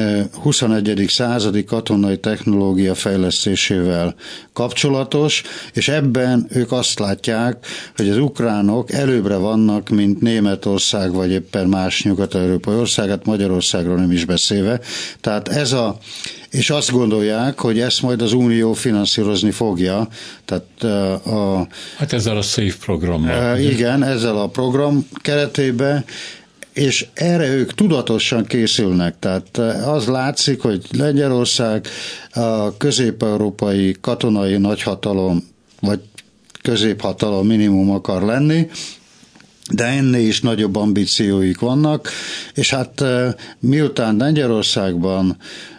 21. századi katonai technológia fejlesztésével kapcsolatos, és ebben ők azt látják, hogy az ukránok előbbre vannak, mint Németország, vagy éppen más nyugat-európai országát, Magyarországról nem is beszélve. Tehát és azt gondolják, hogy ezt majd az Unió finanszírozni fogja. Tehát hát ezzel a SAFE programmal. Igen, ezzel a program keretében, és erre ők tudatosan készülnek. Tehát az látszik, hogy Lengyelország a közép-európai katonai nagyhatalom, vagy középhatalom minimum akar lenni, de ennél is nagyobb ambícióik vannak, és hát miután Lengyelországban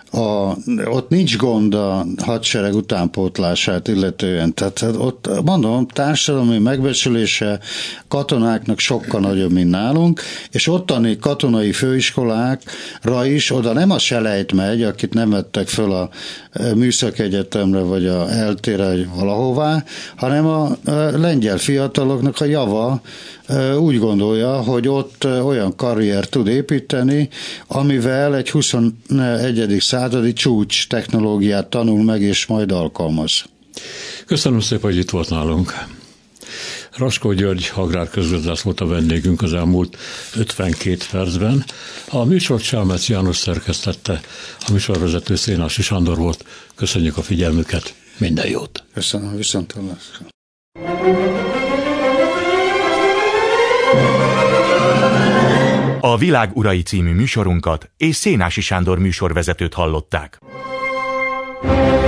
ott nincs gond a hadsereg utánpótlását illetően. Tehát ott, mondom, társadalmi megbecsülése katonáknak sokkal nagyobb, mint nálunk, és ottani katonai főiskolákra is oda nem a selejt megy, akit nem vettek föl a műszaki egyetemre, vagy a eltére, vagy valahová, hanem a lengyel fiataloknak a java úgy gondolja, hogy ott olyan karrier tud építeni, amivel egy 21. századi csúcs technológiát tanul meg, és majd alkalmaz. Köszönöm szépen, hogy itt volt nálunk. Raskó György agrárközgazdász volt a vendégünk az elmúlt 52 percben. A műsort Selmec János szerkesztette, a műsorvezető Szénási Sándor volt. Köszönjük a figyelmüket, minden jót! Köszönöm, viszontlátásra! A Világ urai című műsorunkat és Szénási Sándor műsorvezetőt hallották.